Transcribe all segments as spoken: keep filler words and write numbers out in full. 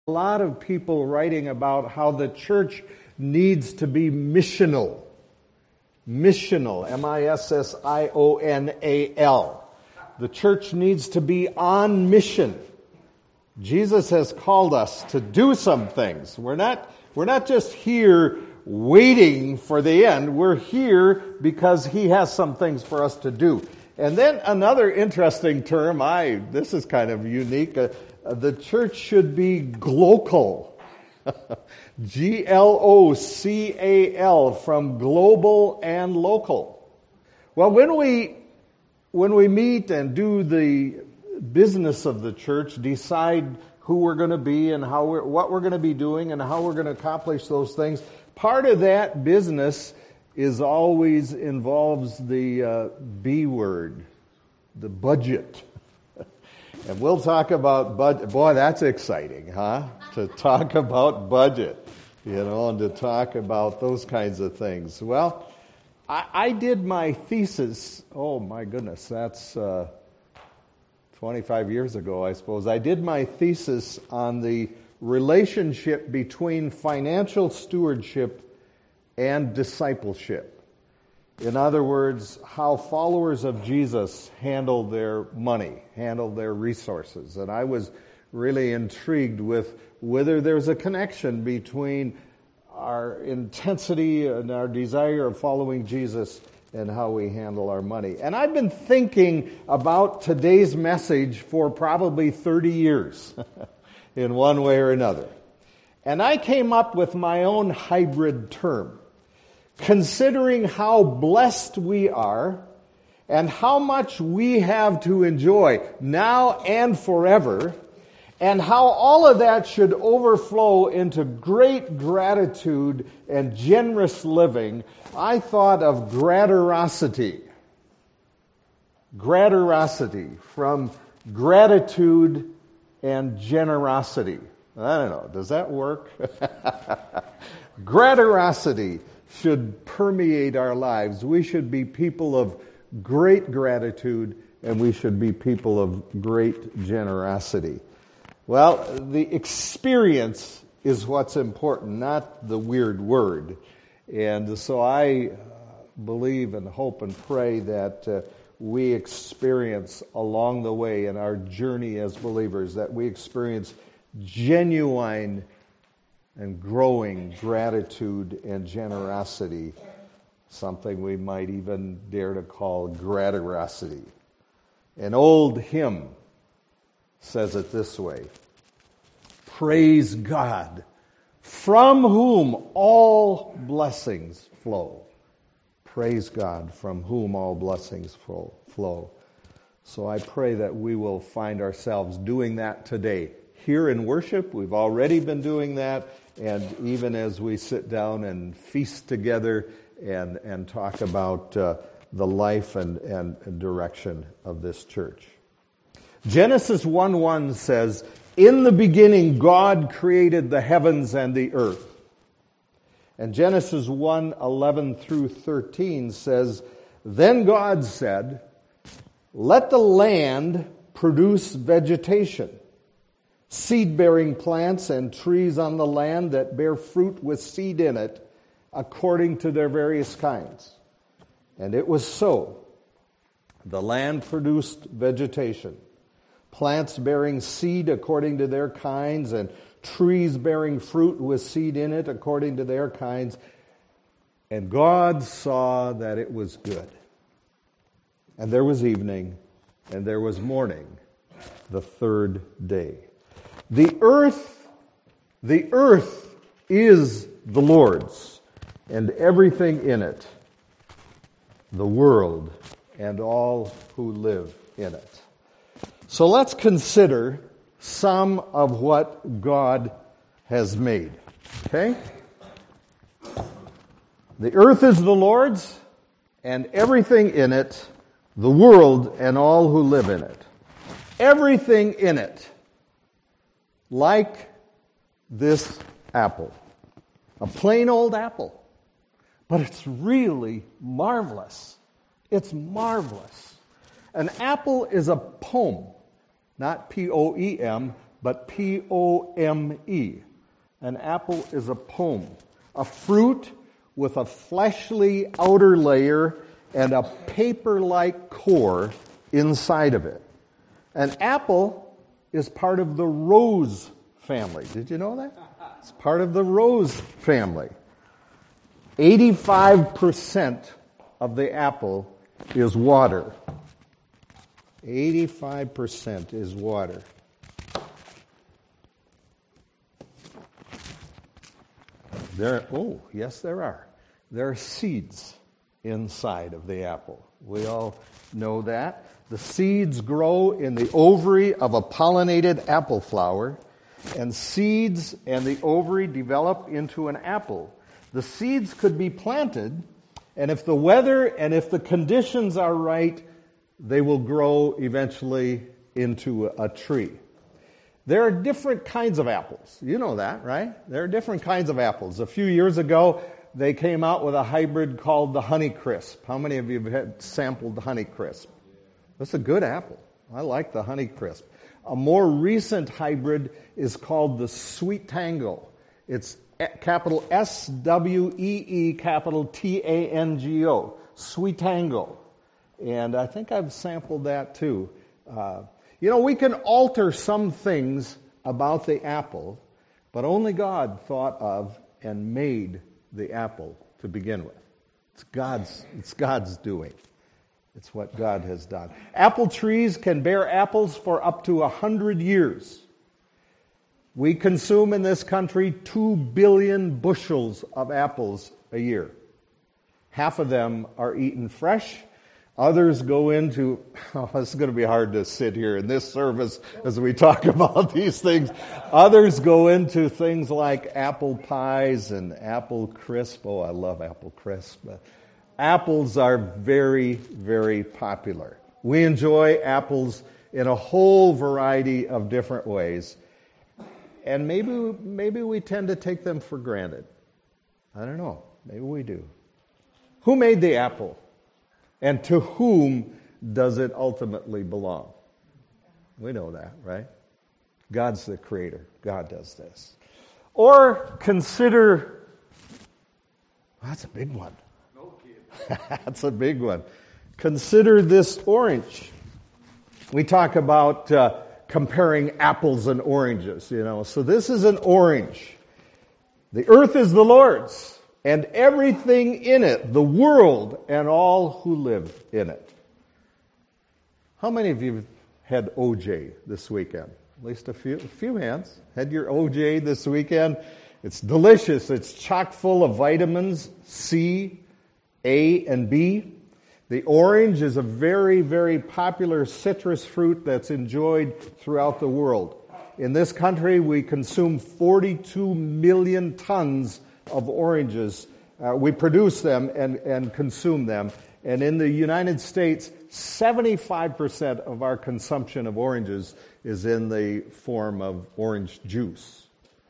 A lot of people writing about how the church needs to be missional. Missional, M I S S I O N A L. The church needs to be on mission. Jesus has called us to do some things. We're not, we're not just here waiting for the end. We're here because He has some things for us to do. And then another interesting term, I, this is kind of unique. Uh, the church should be glocal. G L O C A L, from global and local. Well, when we when we meet and do the business of the church, decide who we're going to be and how we're, what we're going to be doing and how we're going to accomplish those things, part of that business is always involves the uh, B word, the budget. And we'll talk about budget. Boy, that's exciting, huh? To talk about budget, you know, and to talk about those kinds of things. Well, I, I did my thesis, oh my goodness, that's uh, twenty-five years ago, I suppose. I did my thesis on the relationship between financial stewardship and discipleship. In other words, how followers of Jesus handle their money, handle their resources. And I was really intrigued with whether there's a connection between our intensity and our desire of following Jesus and how we handle our money. And I've been thinking about today's message for probably thirty years in one way or another. And I came up with my own hybrid term. Considering how blessed we are and how much we have to enjoy now and forever, and how all of that should overflow into great gratitude and generous living, I thought of graderosity. Graderosity, from gratitude and generosity. I don't know, does that work? Graderosity should permeate our lives. We should be people of great gratitude, and we should be people of great generosity. Well, the experience is what's important, not the weird word. And so I believe and hope and pray that uh, we experience along the way in our journey as believers, that we experience genuine and growing gratitude and generosity, something we might even dare to call graderosity. An old hymn says it this way: praise God, from whom all blessings flow. Praise God, from whom all blessings flow. So I pray that we will find ourselves doing that today. Here in worship, we've already been doing that, and even as we sit down and feast together and, and talk about uh, the life and, and, and direction of this church. Genesis one one says, in the beginning God created the heavens and the earth. And Genesis one eleven through thirteen says, then God said, let the land produce vegetation, seed-bearing plants and trees on the land that bear fruit with seed in it, according to their various kinds. And it was so. The land produced vegetation, plants bearing seed according to their kinds, and trees bearing fruit with seed in it according to their kinds. And God saw that it was good. And there was evening, and there was morning, the third day. The earth, the earth is the Lord's, and everything in it, the world, and all who live in it. So let's consider some of what God has made. Okay? The earth is the Lord's, and everything in it, the world, and all who live in it. Everything in it. Like this apple. A plain old apple. But it's really marvelous. It's marvelous. An apple is a poem. Not P O E M, but P O M E. An apple is a pome, a fruit with a fleshly outer layer and a paper-like core inside of it. An apple is part of the rose family. Did you know that? It's part of the rose family. eighty-five percent of the apple is water. eighty-five percent is water. There, oh, yes, there are. There are seeds inside of the apple. We all know that. The seeds grow in the ovary of a pollinated apple flower, and seeds and the ovary develop into an apple. The seeds could be planted, and if the weather and if the conditions are right, they will grow eventually into a tree. There are different kinds of apples. You know that, right? There are different kinds of apples. A few years ago, they came out with a hybrid called the Honeycrisp. How many of you have had sampled the Honeycrisp? That's a good apple. I like the Honeycrisp. A more recent hybrid is called the Sweet Tango. It's capital S W E E capital T A N G O. Sweet Tango. And I think I've sampled that too. Uh, You know, we can alter some things about the apple, but only God thought of and made the apple to begin with. It's God's, it's God's doing. It's what God has done. Apple trees can bear apples for up to a hundred years. We consume in this country two billion bushels of apples a year. Half of them are eaten fresh. Others go into, oh, it's going to be hard to sit here in this service as we talk about these things. Others go into things like apple pies and apple crisp. Oh, I love apple crisp. Apples are very, very popular. We enjoy apples in a whole variety of different ways. And maybe, maybe we tend to take them for granted. I don't know. Maybe we do. Who made the apple? And to whom does it ultimately belong? We know that, right? God's the creator. God does this. Or consider, well, that's a big one. No kidding. That's a big one. Consider this orange. We talk about uh, comparing apples and oranges, you know. So this is an orange. The earth is the Lord's, and everything in it, the world and all who live in it. How many of you have had O J this weekend? At least a few, a few hands. Had your O J this weekend? It's delicious. It's chock full of vitamins C, A, and B. The orange is a very, very popular citrus fruit that's enjoyed throughout the world. In this country, we consume forty-two million tons of oranges. Uh, we produce them and, and consume them. And in the United States, seventy-five percent of our consumption of oranges is in the form of orange juice.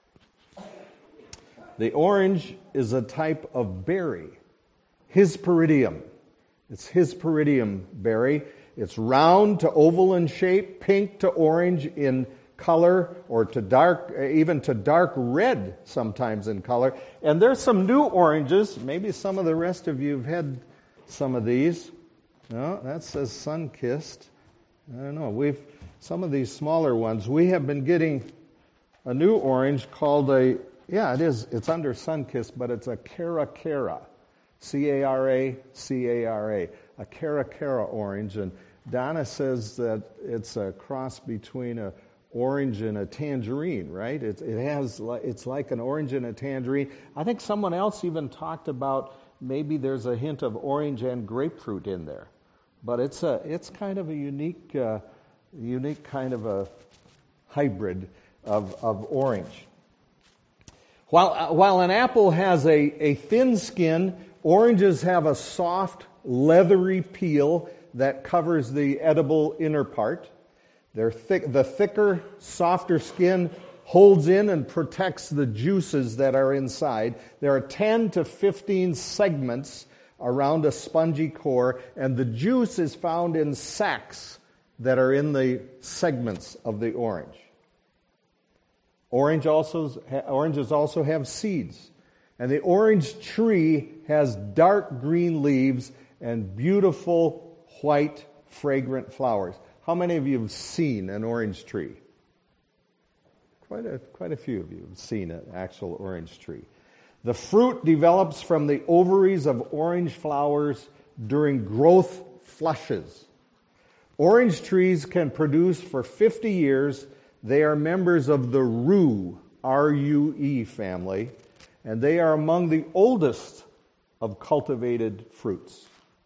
The orange is a type of berry, Hesperidum. It's Hesperidum berry. It's round to oval in shape, pink to orange in color, or to dark, even to dark red sometimes in color. And there's some new oranges. Maybe some of the rest of you have had some of these. No, that says sun-kissed. I don't know. We've some of these smaller ones. We have been getting a new orange called a, yeah, it is. It's under sun-kissed, but it's a Cara Cara. C A R A, C A R A. A Cara Cara orange. And Donna says that it's a cross between a orange and a tangerine, right? It, it has, it's like an orange and a tangerine. I think someone else even talked about maybe there's a hint of orange and grapefruit in there, but it's a, it's kind of a unique, uh, unique kind of a hybrid of of orange. While uh, while an apple has a a thin skin, oranges have a soft, leathery peel that covers the edible inner part. They're thick, the thicker, softer skin holds in and protects the juices that are inside. There are ten to fifteen segments around a spongy core, and the juice is found in sacs that are in the segments of the orange. Orange also, oranges also have seeds. And the orange tree has dark green leaves and beautiful white fragrant flowers. How many of you have seen an orange tree? Quite a, quite a few of you have seen an actual orange tree. The fruit develops from the ovaries of orange flowers during growth flushes. Orange trees can produce for fifty years. They are members of the rue, R U E family, and they are among the oldest of cultivated fruits.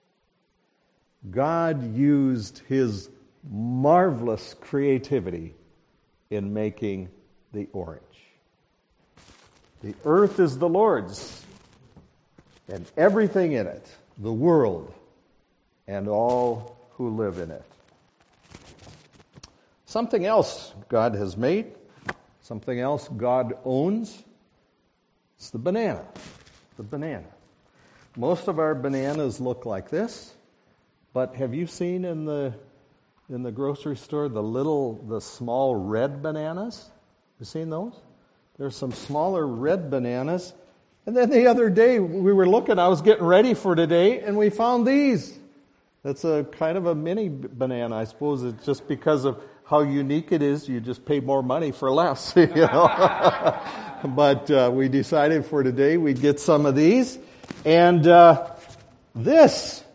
God used his marvelous creativity in making the orange. The earth is the Lord's, and everything in it, the world, and all who live in it. Something else God has made, something else God owns, it's the banana. The banana. Most of our bananas look like this, but have you seen in the in the grocery store the little, the small red bananas? You seen those? There's some smaller red bananas. And then the other day we were looking, I was getting ready for today, and we found these. That's a kind of a mini banana, I suppose. It's just because of how unique it is, you just pay more money for less, you know. But uh, we decided for today we'd get some of these. And uh, this,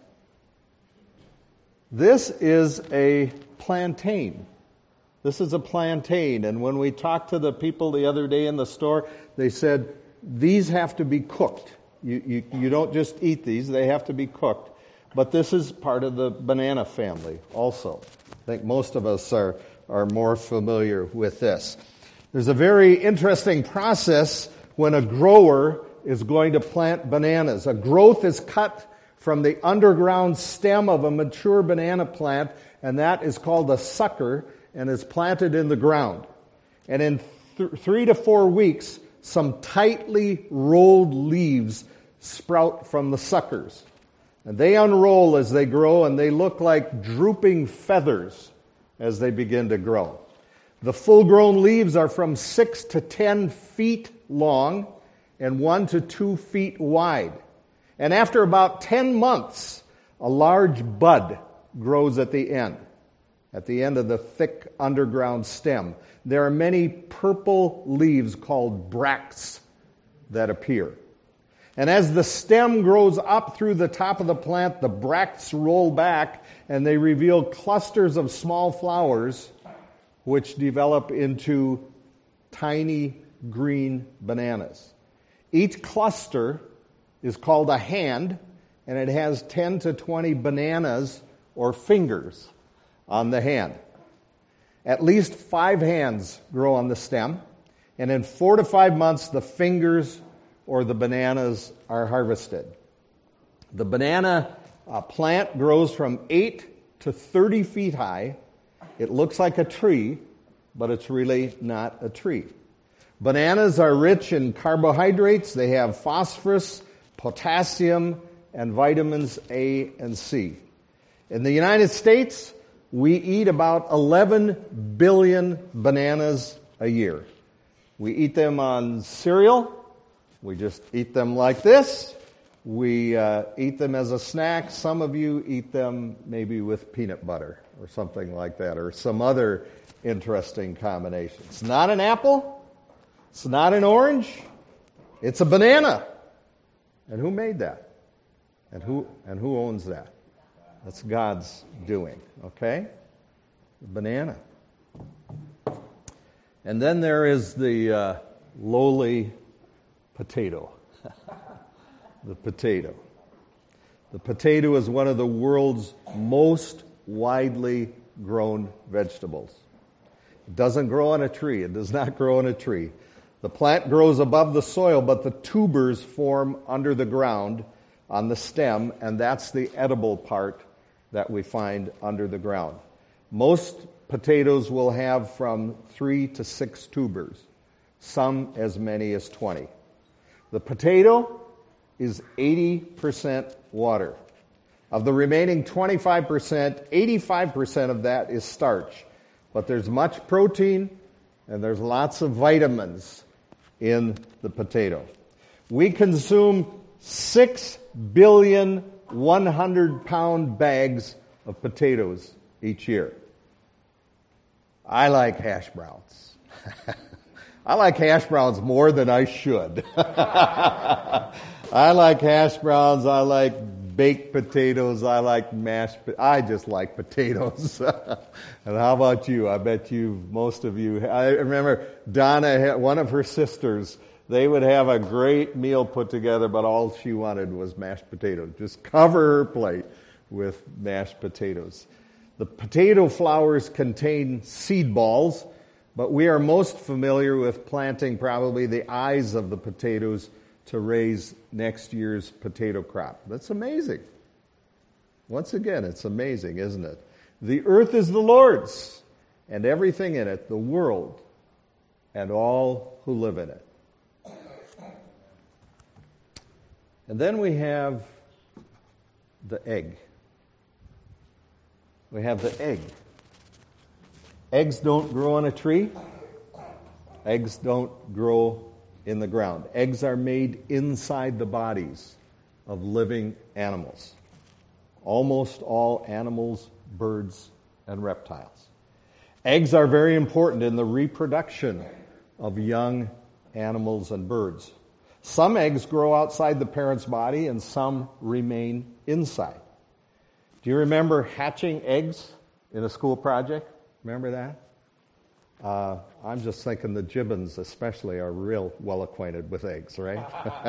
this is a plantain. This is a plantain. And when we talked to the people the other day in the store, they said, these have to be cooked. You, you, you don't just eat these, they have to be cooked. But this is part of the banana family also. I think most of us are, are more familiar with this. There's a very interesting process when a grower is going to plant bananas. A growth is cut from the underground stem of a mature banana plant, and that is called a sucker, and is planted in the ground. And in th- three to four weeks, some tightly rolled leaves sprout from the suckers. And they unroll as they grow, and they look like drooping feathers as they begin to grow. The full-grown leaves are from six to ten feet long and one to two feet wide. And after about ten months, a large bud grows at the end, at the end of the thick underground stem. There are many purple leaves called bracts that appear. And as the stem grows up through the top of the plant, the bracts roll back and they reveal clusters of small flowers which develop into tiny green bananas. Each cluster is called a hand, and it has ten to twenty bananas or fingers on the hand. At least five hands grow on the stem, and in four to five months, the fingers or the bananas are harvested. The banana uh, plant grows from eight to thirty feet high. It looks like a tree, but it's really not a tree. Bananas are rich in carbohydrates. They have phosphorus, potassium, and vitamins A and C. In the United States, we eat about eleven billion bananas a year. We eat them on cereal. We just eat them like this. We uh, eat them as a snack. Some of you eat them maybe with peanut butter or something like that, or some other interesting combination. It's not an apple. It's not an orange. It's a banana. And who made that? And who and who owns that? That's God's doing, okay? The banana. And then there is the uh, lowly potato. The potato. The potato is one of the world's most widely grown vegetables. It doesn't grow on a tree. It does not grow on a tree. The plant grows above the soil, but the tubers form under the ground on the stem, and that's the edible part that we find under the ground. Most potatoes will have from three to six tubers, some as many as twenty. The potato is eighty percent water. Of the remaining twenty-five percent, eighty-five percent of that is starch. But there's much protein, and there's lots of vitamins in the potato. We consume six billion one hundred pound bags of potatoes each year. I like hash browns. I like hash browns more than I should. I like hash browns. I like baked potatoes. I like mashed. I just like potatoes. And how about you? I bet you, most of you. I remember Donna, one of her sisters. They would have a great meal put together, but all she wanted was mashed potatoes. Just cover her plate with mashed potatoes. The potato flowers contain seed balls, but we are most familiar with planting probably the eyes of the potatoes to raise next year's potato crop. That's amazing. Once again, it's amazing, isn't it? The earth is the Lord's, and everything in it, the world, and all who live in it. And then we have the egg. We have the egg. Eggs don't grow on a tree. Eggs don't grow in the ground. Eggs are made inside the bodies of living animals. Almost all animals, birds, and reptiles. Eggs are very important in the reproduction of young animals and birds. Some eggs grow outside the parent's body and some remain inside. Do you remember hatching eggs in a school project? Remember that? Uh, I'm just thinking the Gibbons especially are real well acquainted with eggs, right?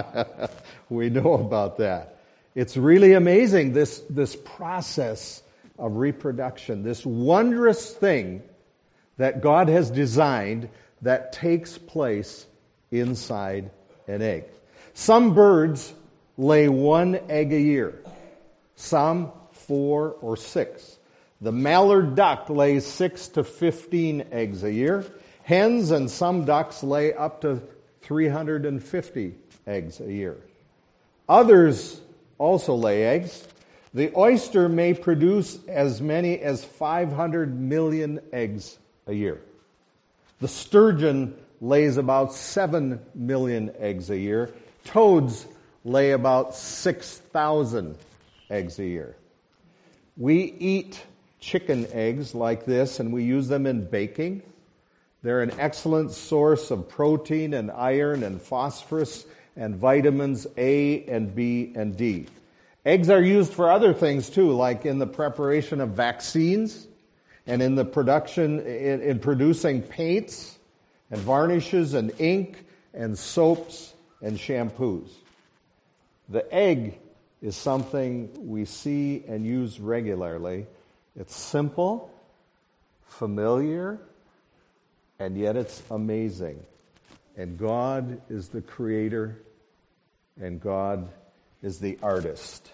We know about that. It's really amazing, this, this process of reproduction, this wondrous thing that God has designed that takes place inside an egg. Some birds lay one egg a year, some four or six. The mallard duck lays six to fifteen eggs a year. Hens and some ducks lay up to three hundred fifty eggs a year. Others also lay eggs. The oyster may produce as many as five hundred million eggs a year. The sturgeon lays about seven million eggs a year. Toads lay about six thousand eggs a year. We eat chicken eggs like this, and we use them in baking. They're an excellent source of protein and iron and phosphorus and vitamins A and B and D. Eggs are used for other things too, like in the preparation of vaccines and in the production, in, in producing paints and varnishes and ink and soaps and shampoos. The egg is something we see and use regularly. It's simple, familiar, and yet it's amazing. And God is the creator, and God is the artist.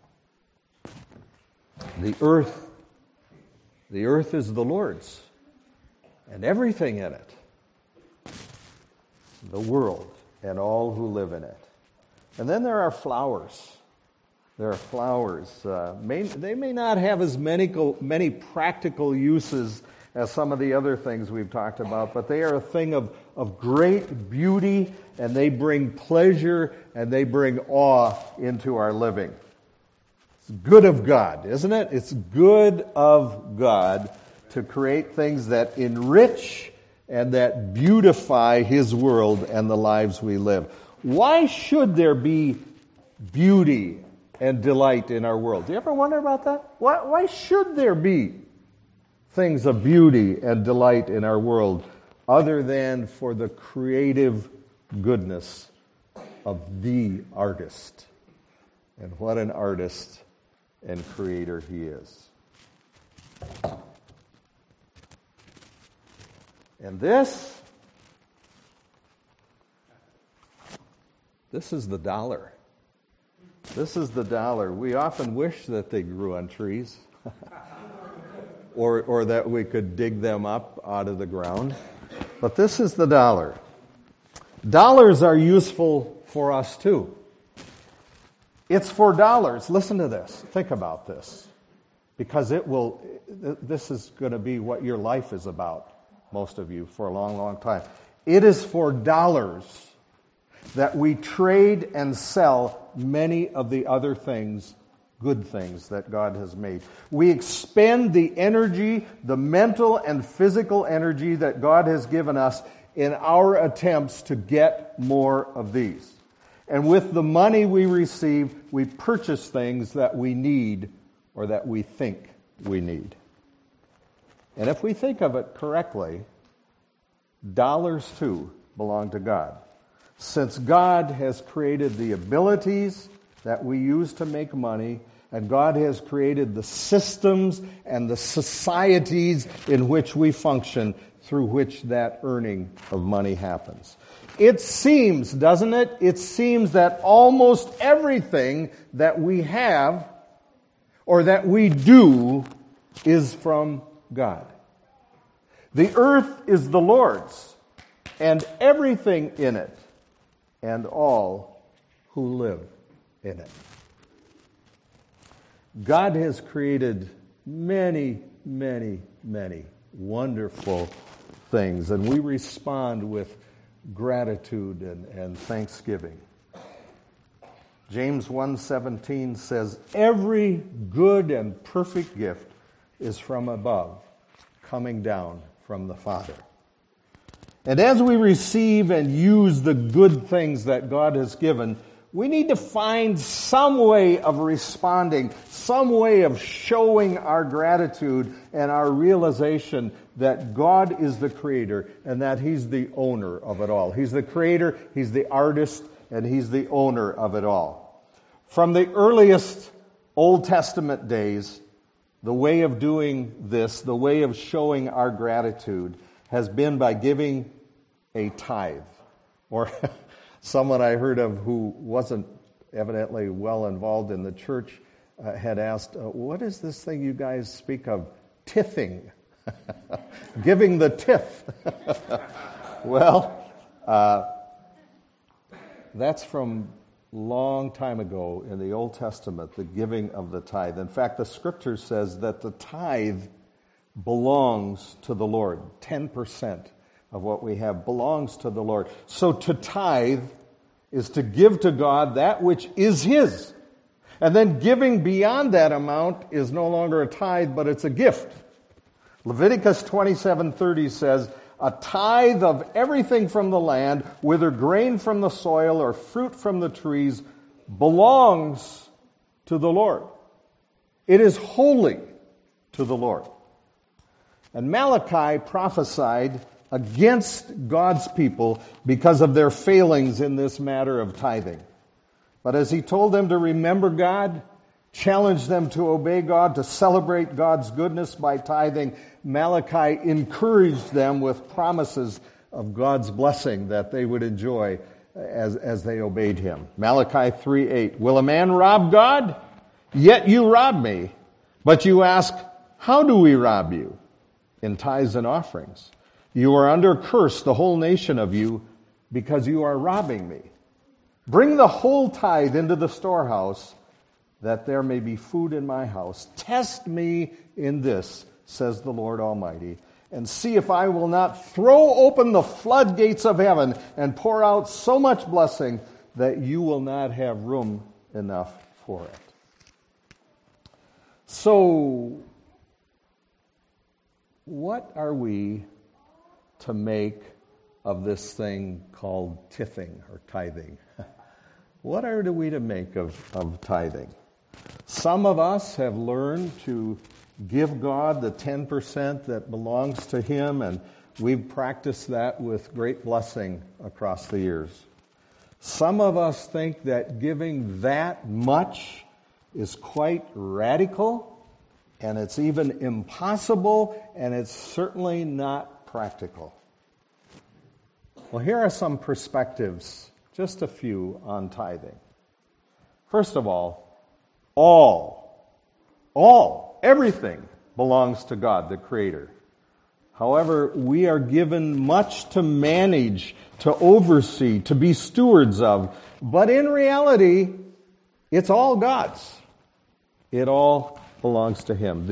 The earth, the earth is the Lord's, and everything in it, the world, and all who live in it. And then there are flowers. There are flowers. Uh, may, they may not have as many, many practical uses as some of the other things we've talked about, but they are a thing of, of great beauty, and they bring pleasure, and they bring awe into our living. It's good of God, isn't it? It's good of God to create things that enrich and that beautify His world and the lives we live. Why should there be beauty and delight in our world? Do you ever wonder about that? Why, why should there be things of beauty and delight in our world other than for the creative goodness of the artist? And what an artist and creator He is. And this, this is the dollar. This is the dollar. We often wish that they grew on trees or, or that we could dig them up out of the ground. But this is the dollar. Dollars are useful for us too. It's for dollars. Listen to this. Think about this. Because it will, this is going to be what your life is about. most of you, for a long, long time. It is for dollars that we trade and sell many of the other things, good things that God has made. We expend the energy, the mental and physical energy that God has given us in our attempts to get more of these. And with the money we receive, we purchase things that we need or that we think we need. And if we think of it correctly, dollars too belong to God. Since God has created the abilities that we use to make money, and God has created the systems and the societies in which we function, through which that earning of money happens. It seems, doesn't it? It seems that almost everything that we have or that we do is from God. The earth is the Lord's, and everything in it, and all who live in it. God has created many, many, many wonderful things, and we respond with gratitude and, and thanksgiving. James one seventeen says, "Every good and perfect gift is from above, coming down from the Father." And as we receive and use the good things that God has given, we need to find some way of responding, some way of showing our gratitude and our realization that God is the creator and that He's the owner of it all. He's the creator, He's the artist, and He's the owner of it all. From the earliest Old Testament days, the way of doing this, the way of showing our gratitude, has been by giving a tithe. Or someone I heard of who wasn't evidently well involved in the church uh, had asked, uh, what is this thing you guys speak of? Tithing. Giving the tithe. Well, uh, that's from long time ago in the Old Testament, the giving of the tithe. In fact, the Scripture says that the tithe belongs to the Lord. ten percent of what we have belongs to the Lord. So to tithe is to give to God that which is His. And then giving beyond that amount is no longer a tithe, but it's a gift. Leviticus twenty-seven thirty says, "A tithe of everything from the land, whether grain from the soil or fruit from the trees, belongs to the Lord. It is holy to the Lord." And Malachi prophesied against God's people because of their failings in this matter of tithing. But as he told them to remember God, challenged them to obey God, to celebrate God's goodness by tithing, Malachi encouraged them with promises of God's blessing that they would enjoy as, as they obeyed Him. Malachi three eight, "Will a man rob God? Yet you rob me. But you ask, how do we rob you? In tithes and offerings. You are under curse, the whole nation of you, because you are robbing me. Bring the whole tithe into the storehouse, that there may be food in my house. Test me in this, says the Lord Almighty, and see if I will not throw open the floodgates of heaven and pour out so much blessing that you will not have room enough for it." So, what are we to make of this thing called tithing or tithing? What are we to make of, of tithing? Some of us have learned to give God the ten percent that belongs to Him, and we've practiced that with great blessing across the years. Some of us think that giving that much is quite radical, and it's even impossible, and it's certainly not practical. Well, here are some perspectives, just a few, on tithing. First of all, all, all, everything belongs to God, the Creator. However, we are given much to manage, to oversee, to be stewards of. But in reality, it's all God's. It all belongs to Him. The,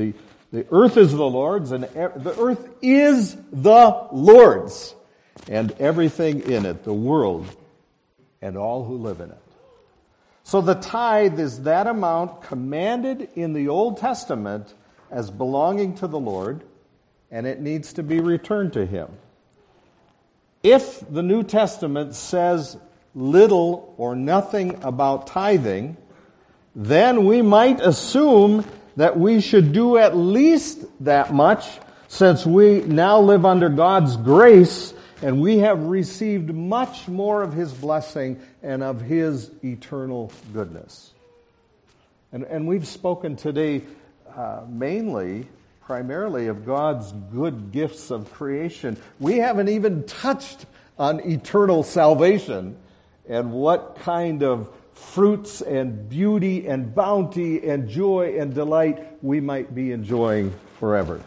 The earth is the Lord's, and the earth is the Lord's, and everything in it, the world, and all who live in it. So the tithe is that amount commanded in the Old Testament as belonging to the Lord, and it needs to be returned to Him. If the New Testament says little or nothing about tithing, then we might assume that we should do at least that much, since we now live under God's grace and we have received much more of His blessing and of His eternal goodness. And, and we've spoken today uh, mainly, primarily, of God's good gifts of creation. We haven't even touched on eternal salvation and what kind of fruits and beauty and bounty and joy and delight we might be enjoying forever.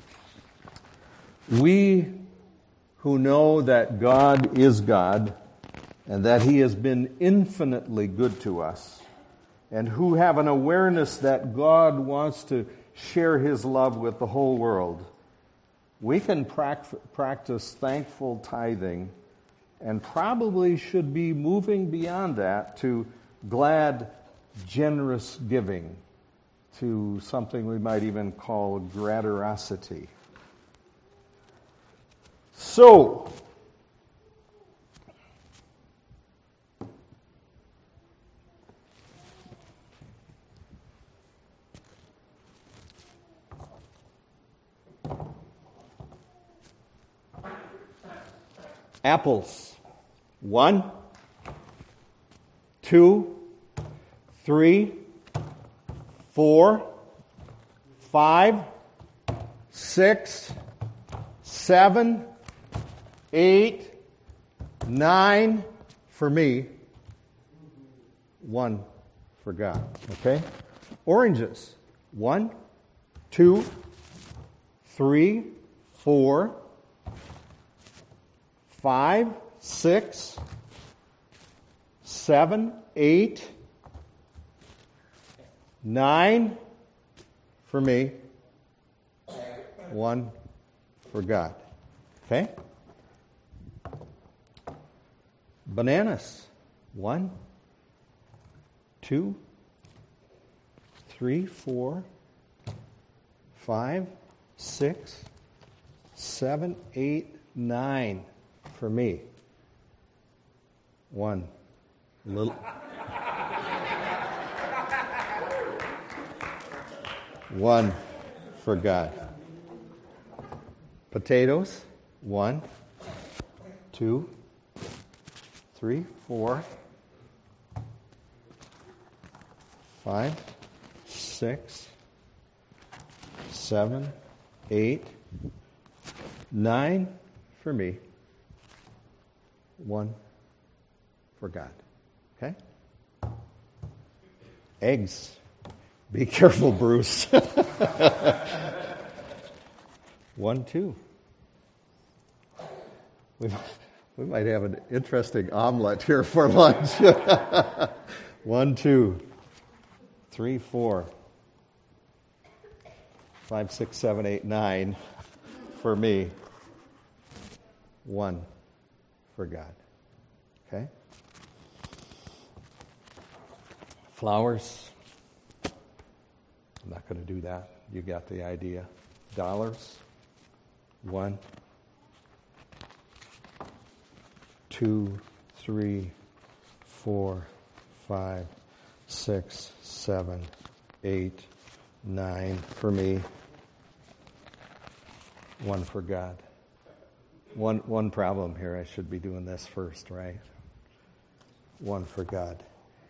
We who know that God is God and that He has been infinitely good to us, and who have an awareness that God wants to share His love with the whole world, we can practice thankful tithing, and probably should be moving beyond that to glad, generous giving, to something we might even call graderosity. So, apples. One, two, three, four, five, six, seven, eight, nine for me, one for God. Okay? Oranges. One, two, three, four, five, six, seven, eight, nine for me, one for God. Okay? Bananas. One, two, three, four, five, six, seven, eight, nine for me. One. Little. One for God. Potatoes. One, two, three, four, five, six, seven, eight, nine for me. One for God. Okay? Eggs. Be careful, Bruce. One, two. We, we might have an interesting omelet here for lunch. One, two, three, four, five, six, seven, eight, nine for me. One for God. Okay? Flowers. I'm not going to do that. You got the idea. Dollars. One, two, three, four, five, six, seven, eight, nine for me. One for God. One one problem here. I should be doing this first, right? One for God.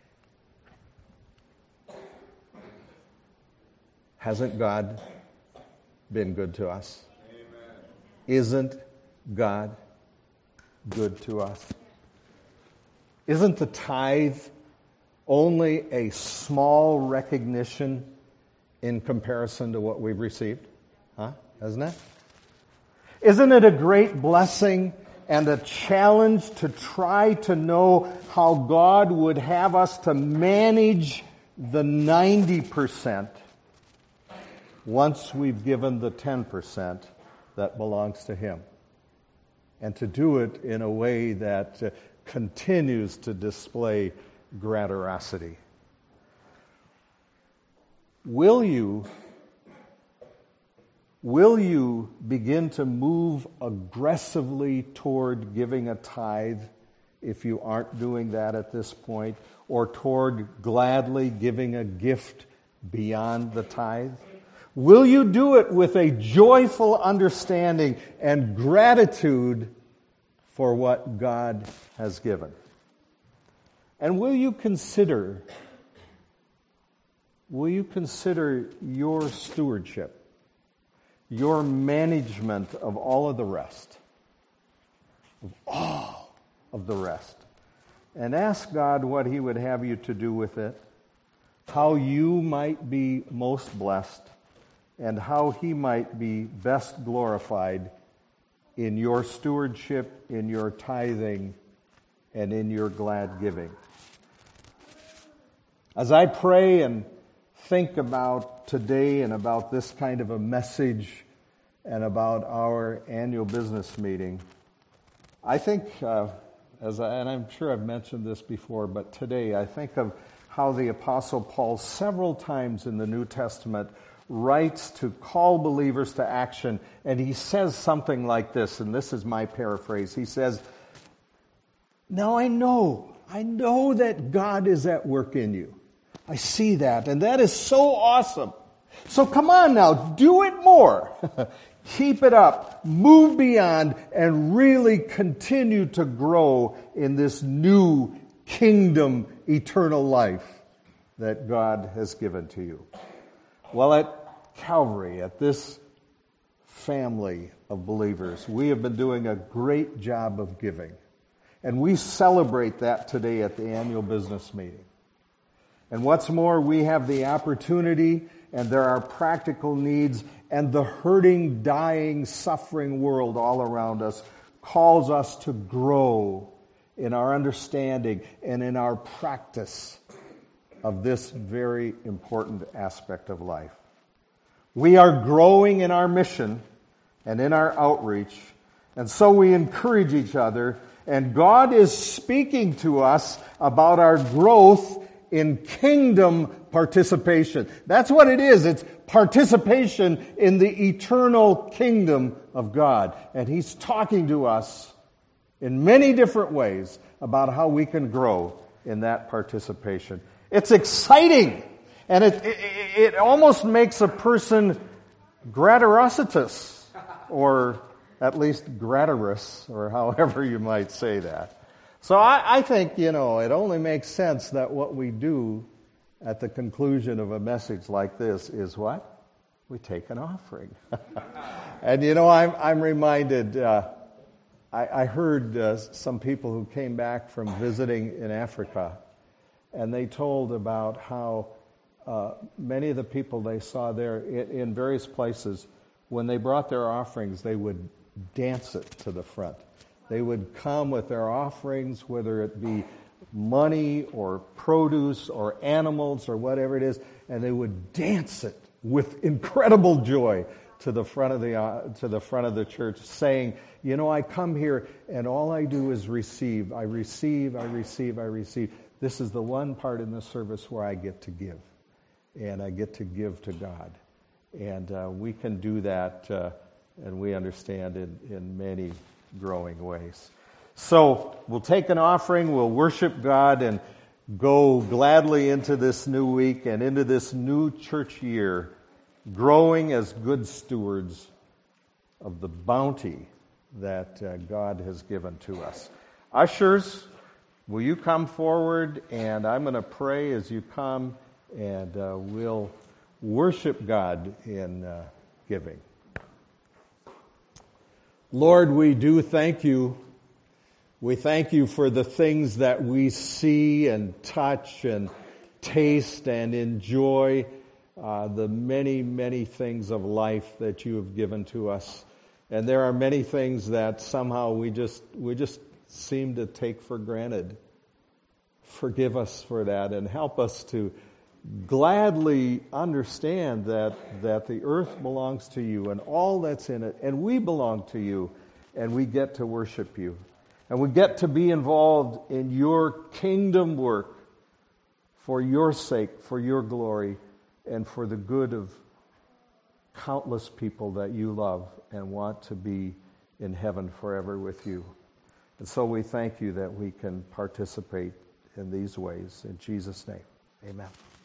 Hasn't God been good to us? Amen. Isn't God good to us? Isn't the tithe only a small recognition in comparison to what we've received? Huh? Isn't it? Isn't it a great blessing and a challenge to try to know how God would have us to manage the ninety percent once we've given the ten percent that belongs to Him. And to do it in a way that uh, continues to display generosity. Will you, will you begin to move aggressively toward giving a tithe if you aren't doing that at this point, or toward gladly giving a gift beyond the tithe? Will you do it with a joyful understanding and gratitude for what God has given? And will you consider, will you consider your stewardship, your management of all of the rest, of all of the rest, and ask God what He would have you to do with it, how you might be most blessed, and how He might be best glorified in your stewardship, in your tithing, and in your glad giving. As I pray and think about today and about this kind of a message and about our annual business meeting, I think, uh, as I, and I'm sure I've mentioned this before, but today I think of how the Apostle Paul several times in the New Testament writes to call believers to action, and he says something like this, and this is my paraphrase. He says, "Now I know, I know that God is at work in you. I see that, and that is so awesome. So come on now, do it more. Keep it up, move beyond, and really continue to grow in this new kingdom, eternal life that God has given to you." Well, at Calvary, at this family of believers, we have been doing a great job of giving. And we celebrate that today at the annual business meeting. And what's more, we have the opportunity, and there are practical needs, and the hurting, dying, suffering world all around us calls us to grow in our understanding and in our practice of this very important aspect of life. We are growing in our mission and in our outreach, and so we encourage each other, and God is speaking to us about our growth in kingdom participation. That's what it is. It's participation in the eternal kingdom of God. And He's talking to us in many different ways about how we can grow in that participation. It's exciting, and it, it, it almost makes a person graderositous, or at least graderous, or however you might say that. So I, I think, you know, it only makes sense that what we do at the conclusion of a message like this is what? We take an offering. And, you know, I'm, I'm reminded, uh, I, I heard uh, some people who came back from visiting in Africa, and they told about how uh, many of the people they saw there in, in various places, when they brought their offerings, they would dance it to the front. They would come with their offerings, whether it be money or produce or animals or whatever it is, and they would dance it with incredible joy to the front of the uh, to the front of the church, saying, "You know, I come here and all I do is receive. I receive, I receive, I receive. This is the one part in the service where I get to give, and I get to give to God." And uh, we can do that, uh, and we understand in, in many growing ways. So we'll take an offering, we'll worship God, and go gladly into this new week and into this new church year, growing as good stewards of the bounty that uh, God has given to us. Ushers, will you come forward, and I'm going to pray as you come, and uh, we'll worship God in uh, giving. Lord, we do thank you. We thank you for the things that we see and touch and taste and enjoy, uh, the many, many things of life that you have given to us. And there are many things that somehow we just we just seem to take for granted. Forgive us for that and help us to gladly understand that, that the earth belongs to you and all that's in it, and we belong to you, and we get to worship you. And we get to be involved in your kingdom work for your sake, for your glory, and for the good of countless people that you love and want to be in heaven forever with you. And so we thank you that we can participate in these ways. In Jesus' name, amen.